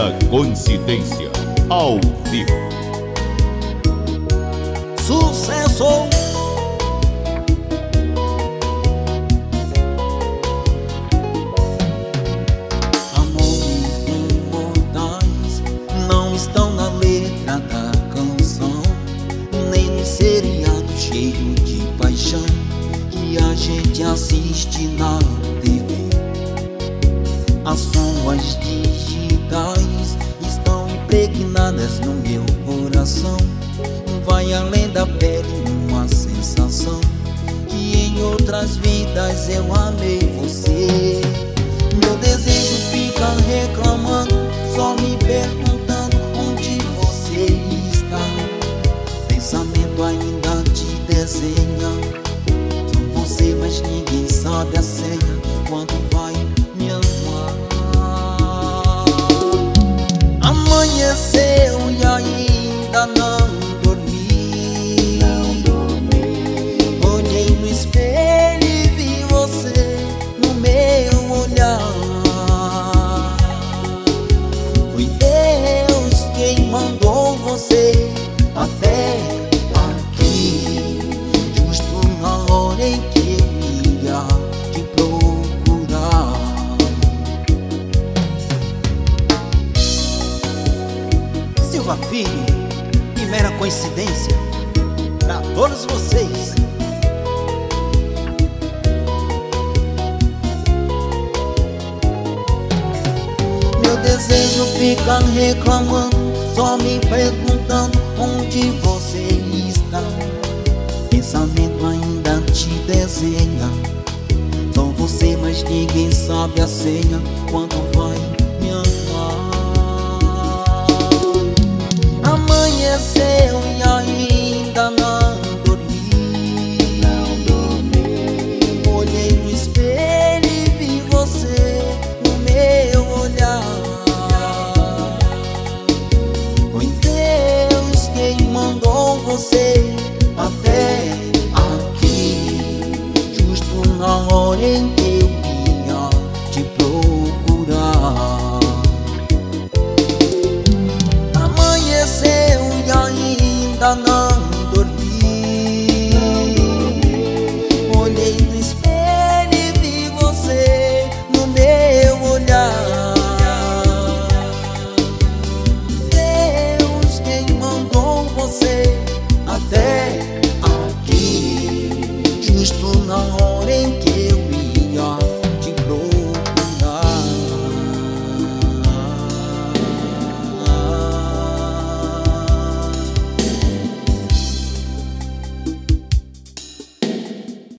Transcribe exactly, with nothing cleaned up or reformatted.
Mera Coincidência, ao vivo. Sucesso! Amores imortais não estão na letra da canção, nem no seriado cheio de paixão que a gente assiste na T V. As suas digitais estão impregnadas no meu coração. Vai além da pele uma sensação que em outras vidas eu amei você. Meu desejo fica reclamando, só me perguntando onde você está. Pensamento ainda te desenha, só você, mas ninguém sabe a senha quando vai me amar. Amanheceu e ainda não dormi. Olhei no espelho e vi você no meu olhar. Foi Deus quem mandou você até aqui, justo na hora em que eu ia te procurar. Silva Filho e Mera Coincidência pra todos vocês. Meu desejo fica reclamando, só me perguntando onde você está. Pensamento ainda te desenha, só você, mas ninguém sabe a senha quando vai me amar. Amanheceu e aí